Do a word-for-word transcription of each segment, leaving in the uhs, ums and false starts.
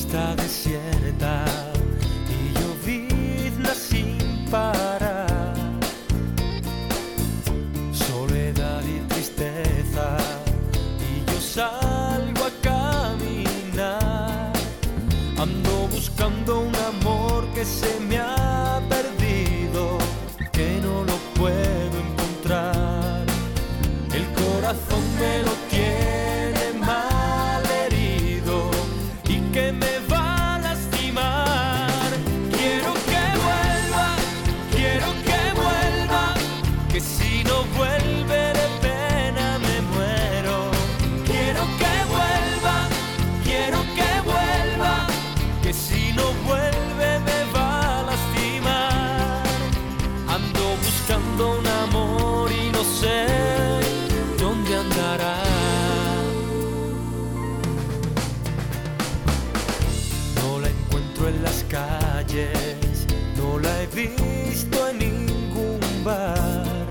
está desierta y llovizna sin parar, soledad y tristeza, y yo salgo a caminar. Ando buscando un amor que se me ha perdido, que no lo puedo encontrar. El corazón me lo tiene mal herido y que me va a lastimar. Quiero que vuelva, quiero que vuelva, que si no vuelve de pena me muero. Quiero que vuelva, quiero que vuelva, que si no vuelve me va a lastimar. Ando buscando un amor y no sé dónde andará. No la encuentro en las calles, no la he visto en ningún bar.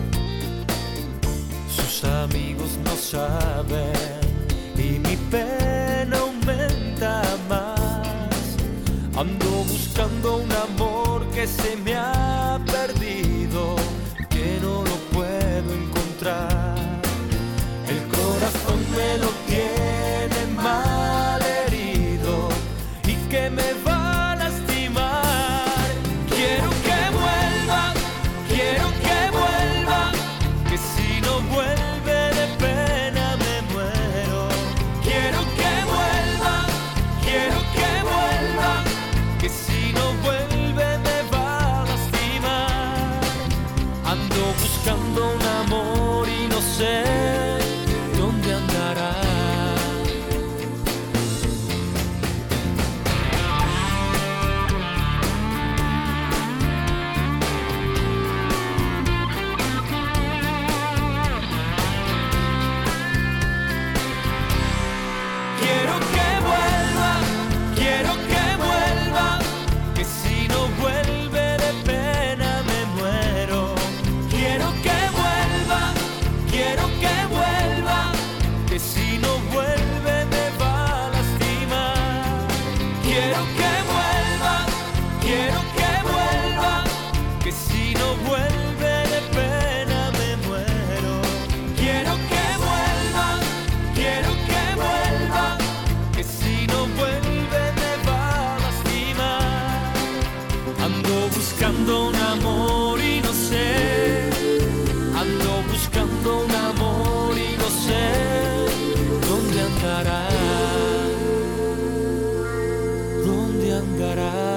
Sus amigos no saben y mi pena aumenta más. Ando buscando un amor que se me ha perdido, que no lo puedo encontrar. El corazón me lo tiene mal herido y que me va a lastimar. Quiero que vuelva, quiero que vuelva, que si no vuelve de pena me muero. Quiero que vuelva, quiero que vuelva, que si no vuelve me va a lastimar. Ando buscando un amor y no sé dónde andará. Quiero que vuelva, quiero que vuelva, que si no vuelve de pena me muero. Quiero que vuelva, quiero que vuelva, que si no vuelve me va a lastimar. Quiero que vuelva, quiero que vuelva, que si no vuelve de pena me muero. Quiero que vuelva, quiero que vuelva, que si no vuelve me va a lastimar. Ando buscando un amor y no sé, ando buscando un amor y no sé dónde andará, dónde andará.